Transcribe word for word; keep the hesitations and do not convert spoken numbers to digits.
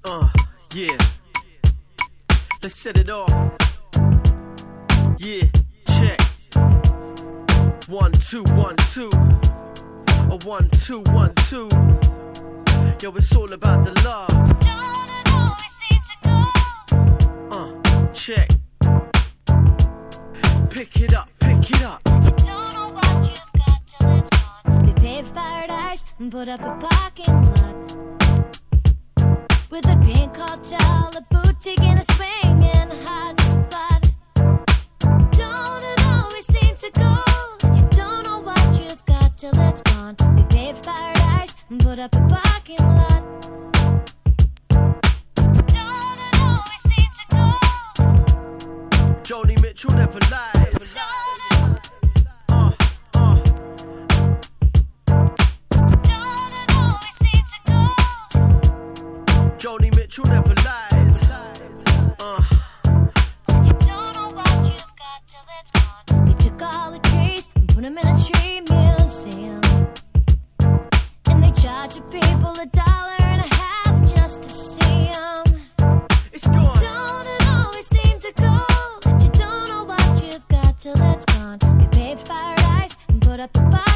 Uh, yeah. Let's set it off. Yeah, check. One, two, one, two. A one, two, one, two. Yo, it's all about the love. Don't it always seem to go? Uh, check. Pick it up, pick it up. You don't know what you've got till it's gone. They paved paradise and put up a parking lot with a pink hotel, a boutique, and a swinging hot spot. Don't it always seem to go that you don't know what you've got till it's gone? They paved paradise and put up a parking lot. Don't it always seem to go? Joni Mitchell never lies. Uh, uh. Don't it always seem to go? Joni Mitchell never lies. Uh. You don't know what you've got till it's gone. They took all the trees and put them in a tree museum, and they charged the people a dollar and a half just to see them. It's gone. Don't it always seem to go that you don't know what you've got till it's gone? They paved paradise and put up a bar.